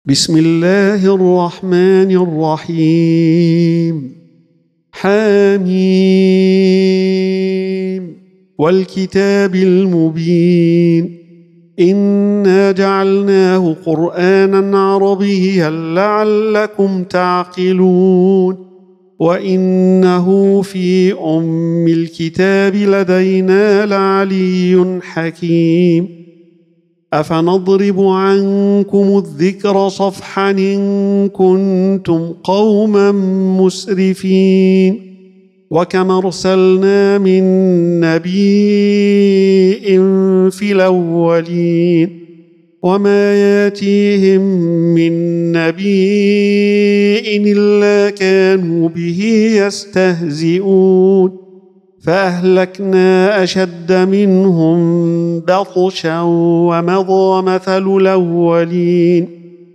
بسم الله الرحمن الرحيم. حميم والكتاب المبين إنا جعلناه قرآنا عربيا لعلكم تعقلون وإنه في أم الكتاب لدينا لعلي حكيم. أفنضرب عنكم الذكر صفحا إن كنتم قوما مسرفين وكم أرسلنا من نبي في الأولين وما ياتيهم من نبي إلا كانوا به يستهزئون فأهلكنا أشد منهم بطشا ومضى مثل الأولين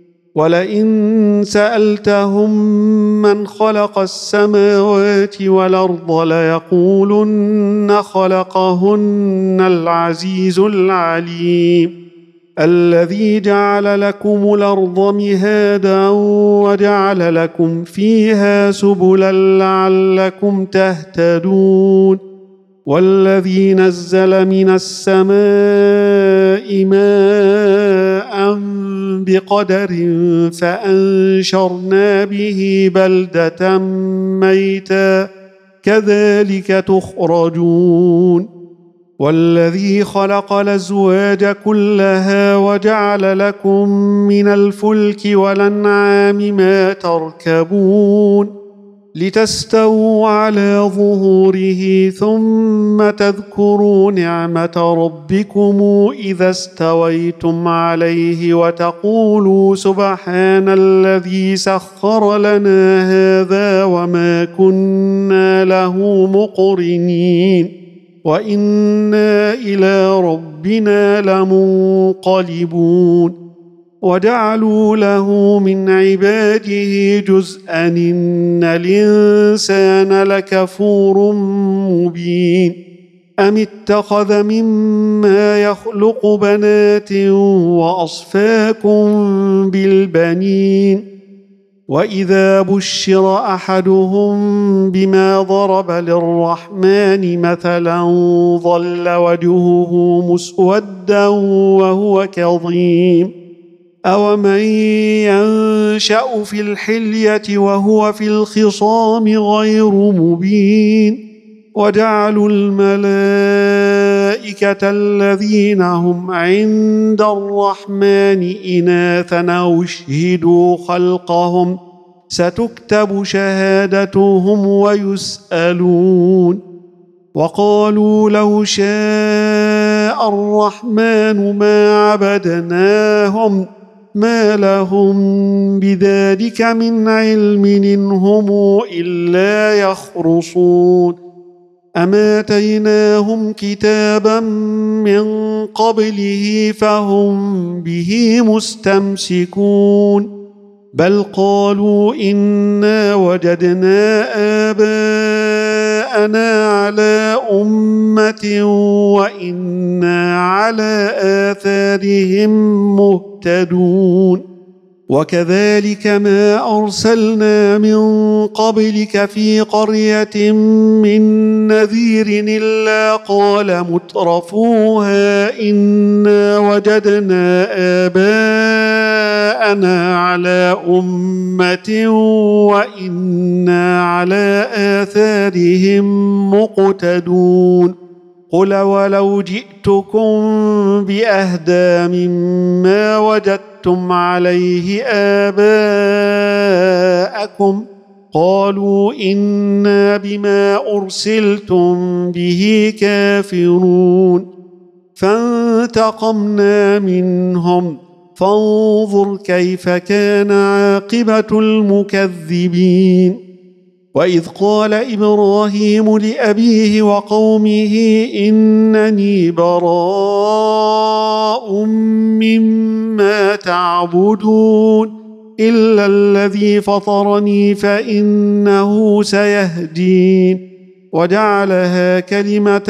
ولئن سألتهم من خلق السماوات والأرض ليقولن خلقهن العزيز العليم الذي جعل لكم الأرض مهادا وجعل لكم فيها سبلا لعلكم تهتدون والذي نزل من السماء ماء بقدر فأنشرنا به بلدة ميتا كذلك تخرجون والذي خلق الأزواج كلها وجعل لكم من الفلك والأنعام ما تركبون لتستووا على ظهوره ثم تذكروا نعمة ربكم إذا استويتم عليه وتقولوا سبحان الذي سخر لنا هذا وما كنا له مقرنين وإنا إلى ربنا لمنقلبون وجعلوا له من عباده جزءا إن الإنسان لكفور مبين أم اتخذ مما يخلق بنات وأصفاكم بالبنين وإذا بشر أحدهم بما ضرب للرحمن مثلا ظل وجهه مسودا وهو كظيم أومن ينشأ في الحلية وهو في الخصام غير مبين وجعلوا الملائكة الذين هم عند الرحمن إناثا واشهدوا خلقهم ستكتب شهادتهم ويسألون وقالوا لو شاء الرحمن ما عبدناهم ما لهم بذلك من علم إن هم إلا يخرصون أما آتيناهم كتابا من قبله فهم به مستمسكون بل قالوا إنا وجدنا آباءنا على أمة وإنا على آثارهم مهتدون وكذلك ما أرسلنا من قبلك في قرية من نذير إلا قال مترفوها إنا وجدنا آباءنا على أمة وإنا على آثارهم مقتدون قل ولو جئتكم بأهدى مما وجدتم عليه آباءكم قالوا إنا بما أرسلتم به كافرون فانتقمنا منهم فانظر كيف كان عاقبة المكذبين وإذ قال إبراهيم لأبيه وقومه إنني براء مما تعبدون إلا الذي فطرني فإنه سيهدين وجعلها كلمة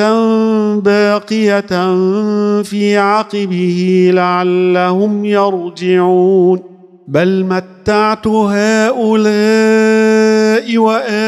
باقية في عقبه لعلهم يرجعون بل متعت هؤلاء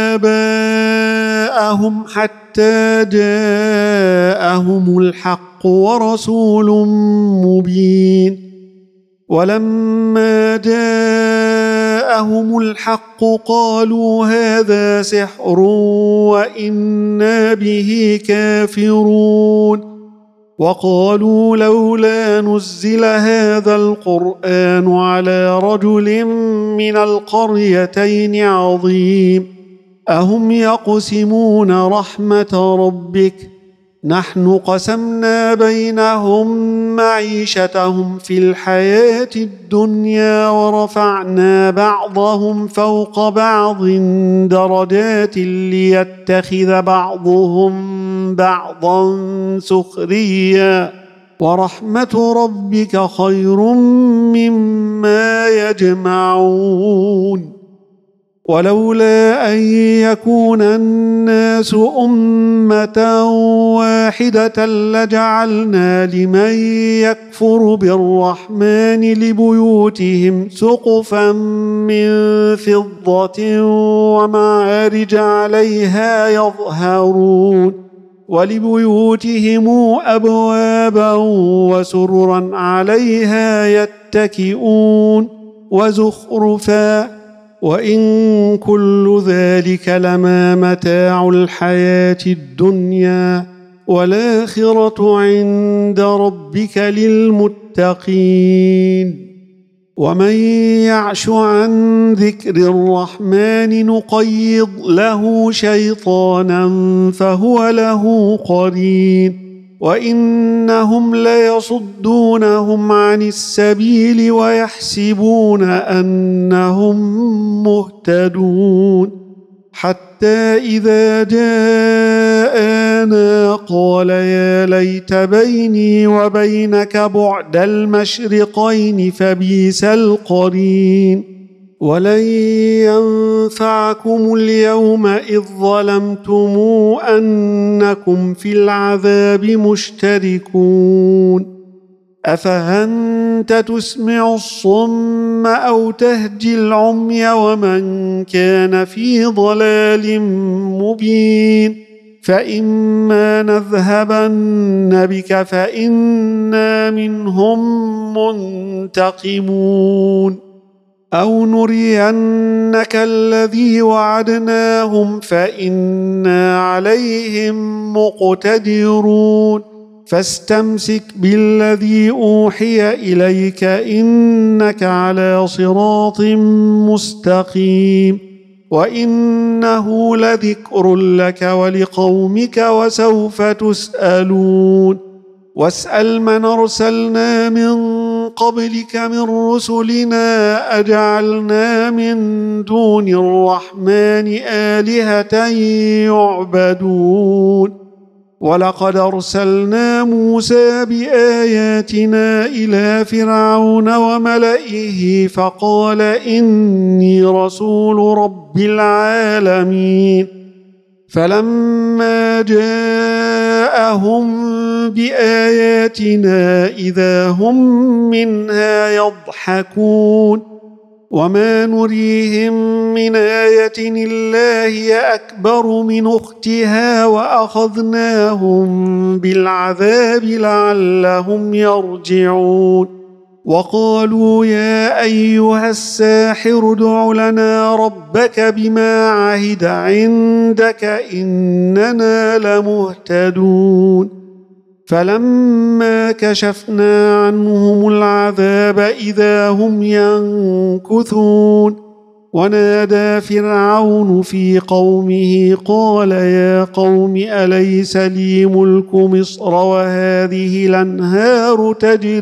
وآباءهم حتى جاءهم الحق ورسول مبين ولما جاءهم الحق قالوا هذا سحر وإنا به كافرون وقالوا لولا نزل هذا القرآن على رجل من القريتين عظيم أهم يقسمون رحمة ربك نحن قسمنا بينهم معيشتهم في الحياة الدنيا ورفعنا بعضهم فوق بعض درجات ليتخذ بعضهم بعضا سخريا ورحمة ربك خير مما يجمعون ولولا أن يكون الناس أمة واحدة لجعلنا لمن يكفر بالرحمن لبيوتهم سقفا من فضة ومعارج عليها يظهرون ولبيوتهم أبوابا وسررا عليها يتكئون وزخرفا وإن كل ذلك لما متاع الحياة الدنيا والآخرة عند ربك للمتقين ومن يعش عن ذكر الرحمن نقيض له شيطانا فهو له قرين وإنهم ليصدونهم عن السبيل ويحسبون أنهم مهتدون حتى إذا جاءنا قال يا ليت بيني وبينك بعد المشرقين فبئس القرين ولن ينفعكم اليوم إذ ظلمتم أنكم في العذاب مشتركون أفأنت تسمع الصم أو تهدي العمي ومن كان في ضلال مبين فإما نذهبن بك فإنا منهم منتقمون أو نرينك الذي وعدناهم فإنا عليهم مقتدرون فاستمسك بالذي أوحي إليك إنك على صراط مستقيم وإنه لذكر لك ولقومك وسوف تسألون واسأل من أرسلنا من قبلك من رسلنا أجعلنا من دون الرحمن آلهة يعبدون ولقد أرسلنا موسى بآياتنا إلى فرعون وملئه فقال إني رسول رب العالمين فلما جاءهم بآياتنا إذا هم منها يضحكون وما نريهم من آية إلا هي أكبر من أختها وأخذناهم بالعذاب لعلهم يرجعون وقالوا يا أيها الساحر ادع لنا ربك بما عهد عندك إننا لمهتدون فلما كشفنا عنهم العذاب إذا هم ينكثون ونادى فرعون في قومه قال يا قوم أليس لي ملك مصر وهذه الأنهار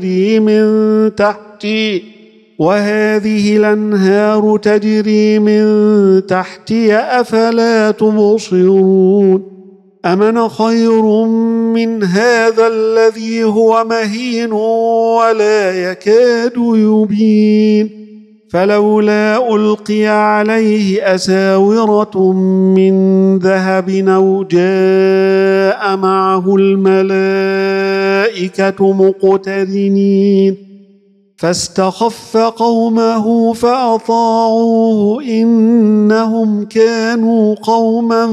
تجري من تحتي أفلا تبصرون أمن خير من هذا الذي هو مهين ولا يكاد يبين فلولا ألقي عليه أساورة من ذهب أو جاء معه الملائكة مقترنين فاستخف قومه فأطاعوه إنهم كانوا قوما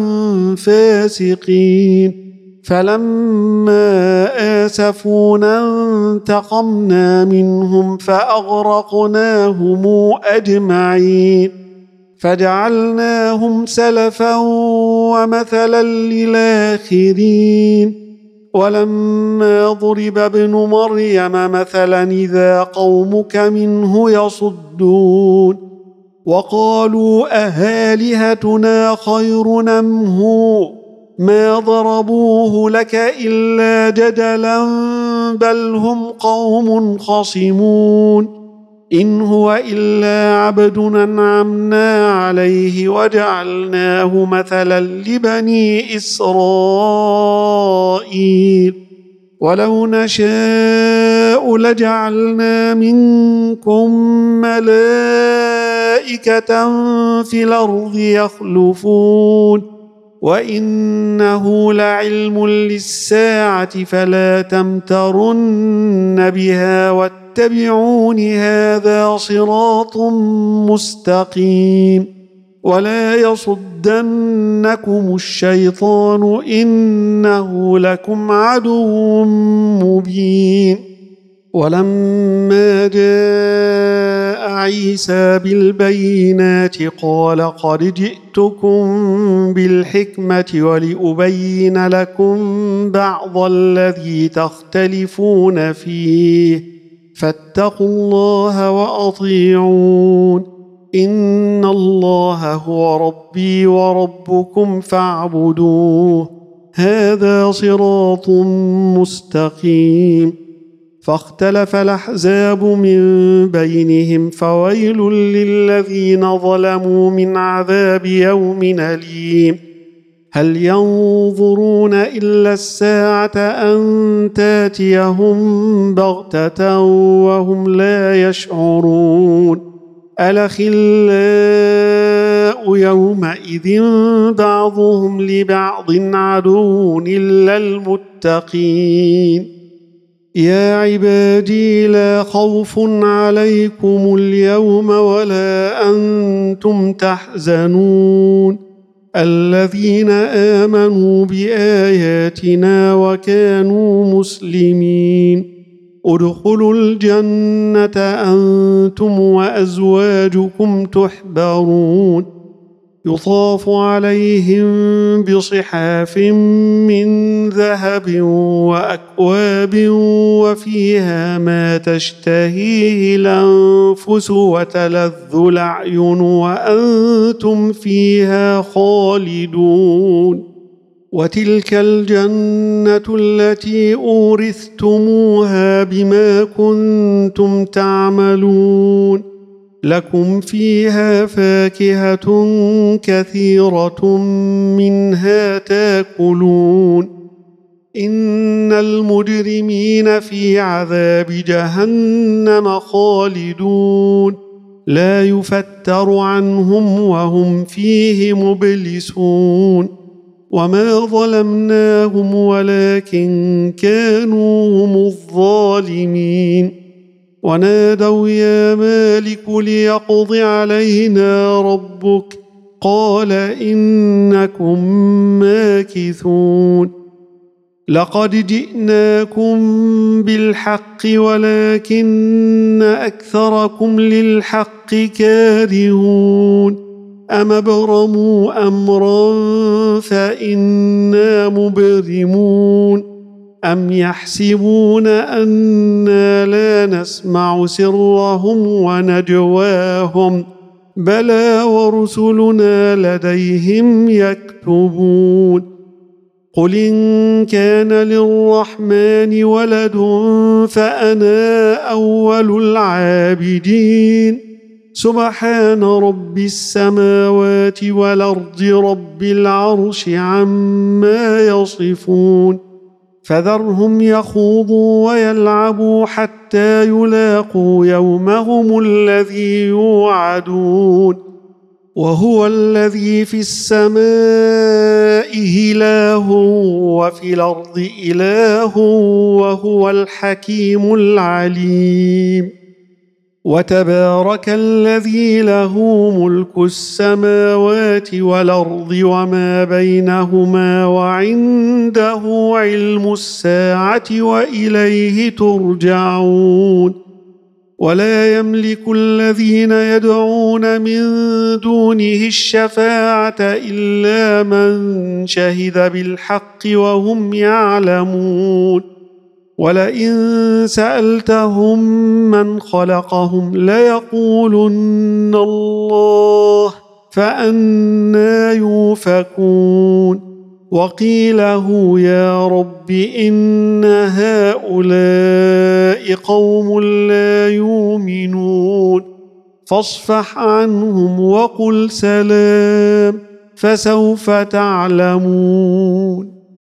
فاسقين فلما آسفونا انتقمنا منهم فأغرقناهم أجمعين فجعلناهم سلفا ومثلا للآخرين ولما ضرب ابن مريم مثلا إذا قومك منه يصدون وقالوا أآلهتنا خير أم هو ما ضربوه لك إلا جدلا بل هم قوم خصمون إن هو إلا عبد أنعمنا عليه وجعلناه مثلا لبني إسرائيل ولو نشاء لجعلنا منكم ملائكة في الأرض يخلفون وإنه لعلم للساعة فلا تمترن بها واتبعون هذا صراط مستقيم ولا يصدنكم الشيطان إنه لكم عدو مبين ولما جاء عيسى بالبينات قال قد جئتكم بالحكمة ولأبين لكم بعض الذي تختلفون فيه فاتقوا الله وأطيعون إن الله هو ربي وربكم فاعبدوه هذا صراط مستقيم فاختلف الأحزاب من بينهم فويل للذين ظلموا من عذاب يوم أليم هل ينظرون إلا الساعة أن تاتيهم بغتة وهم لا يشعرون الأخلاء يومئذ بعضهم لبعض عدو إلا المتقين يا عبادي لا خوف عليكم اليوم ولا أنتم تحزنون الذين آمنوا بآياتنا وكانوا مسلمين ادخلوا الجنة أنتم وأزواجكم تحبرون يطاف عليهم بصحاف من ذهب وأكواب وفيها ما تشتهيه الأنفس وتلذ الأعين وأنتم فيها خالدون وتلك الجنة التي أورثتموها بما كنتم تعملون لكم فيها فاكهة كثيرة منها تاكلون إن المجرمين في عذاب جهنم خالدون لا يفتر عنهم وهم فيه مبلسون وما ظلمناهم ولكن كانوا هم الظالمين ونادوا يا مالك ليقض علينا ربك قال إنكم ماكثون لقد جئناكم بالحق ولكن أكثركم للحق كارهون أم ابرموا أمرا فإنا مبرمون أم يحسبون أنا لا نسمع سرهم ونجواهم بلى ورسلنا لديهم يكتبون قل إن كان للرحمن ولد فأنا أول العابدين سبحان رب السماوات والأرض رب العرش عما يصفون فذرهم يخوضوا ويلعبوا حتى يلاقوا يومهم الذي يوعدون وهو الذي في السماء إله وفي الأرض إله وهو الحكيم العليم وتبارك الذي له ملك السماوات والأرض وما بينهما وعنده علم الساعة وإليه ترجعون ولا يملك الذين يدعون من دونه الشفاعة إلا من شهد بالحق وهم يعلمون ولئن سألتهم من خلقهم ليقولن الله فأنى يؤفكون وقيله يا رب إن هؤلاء قوم لا يؤمنون فاصفح عنهم وقل سلام فسوف تعلمون